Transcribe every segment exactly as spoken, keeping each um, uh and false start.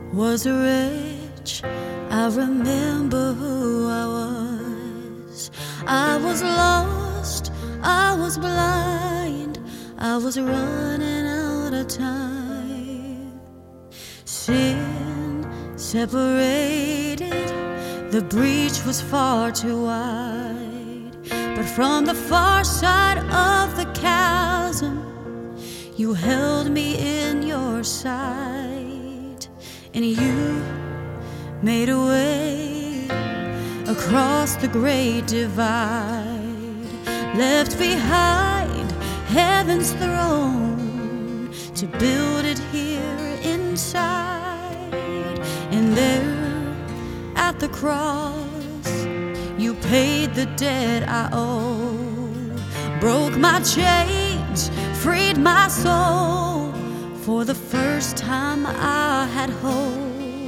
was rich. I remember who I was. I was lost, I was blind, I was running out of time. Sin separated, the breach was far too wide. But from the far side of the chasm, you held me in your sight, and you made a way across the great divide, left behind heaven's throne to build it here inside. And there at the cross, you paid the debt I owe, broke my chains, freed my soul. For the first time I had hope.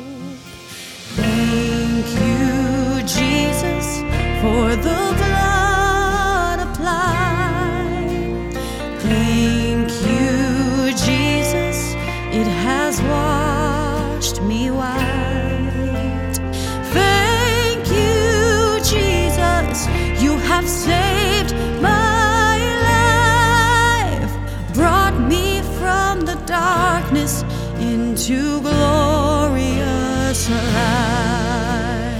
Thank you, Jesus, for the blood applied. Thank you, Jesus, it has washed me white. Thank you, Jesus, you have saved my life, brought me from the darkness into glorious light.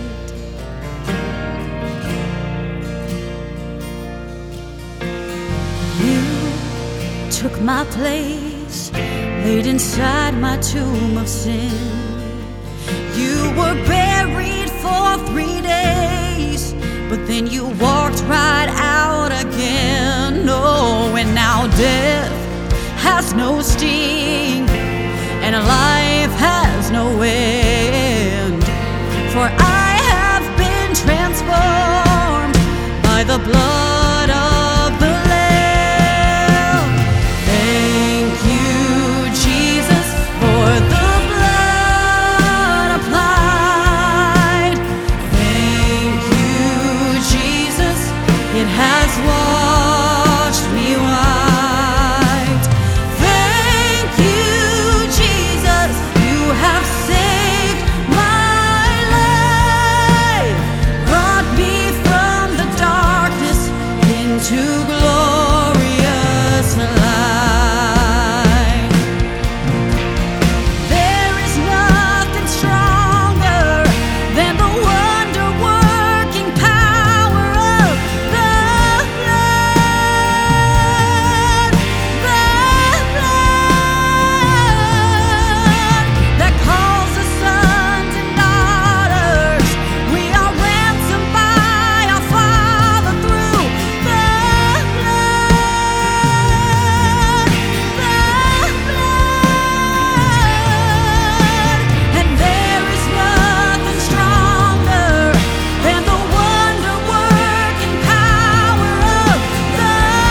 You took my place, laid inside my tomb of sin. You were buried for three days, but then you walked right out again. Oh, and now death has no sting, and life has no end. For I have been transformed by the blood of the Lamb. Thank you, Jesus, for the blood applied. Thank you, Jesus, it has washed me white. Thank you, Jesus, you have saved my life, brought me from the darkness into glorious light. There is nothing stronger than the wonder-working power of the blood, the blood that calls us sons and daughters. We are ransomed by our Father through the blood, the blood. And there is nothing stronger than the wonder-working power of the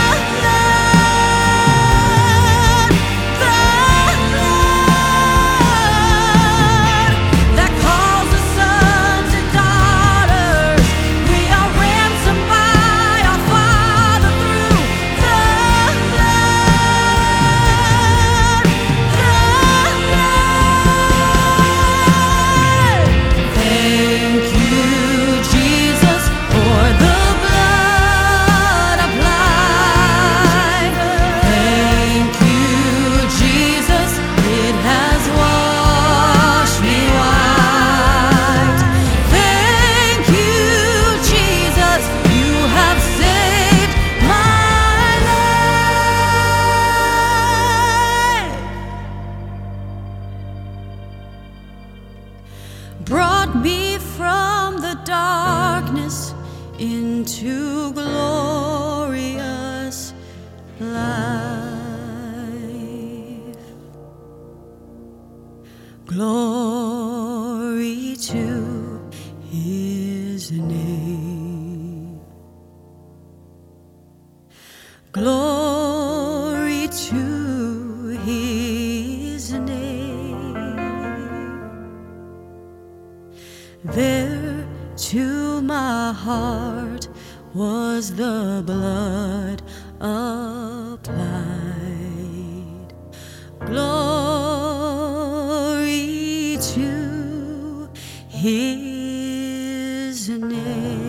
blood, the blood that calls us sons and daughters. We are ransomed by our Father through the blood, the blood. Thank you, Jesus, for the blood applied. Thank you, Jesus, it has washed me white. Thank you, Jesus, you have saved my life, brought me from the darkness into glorious life. Glory to his name. Glory to his name. There to my heart was the blood applied. Glory name.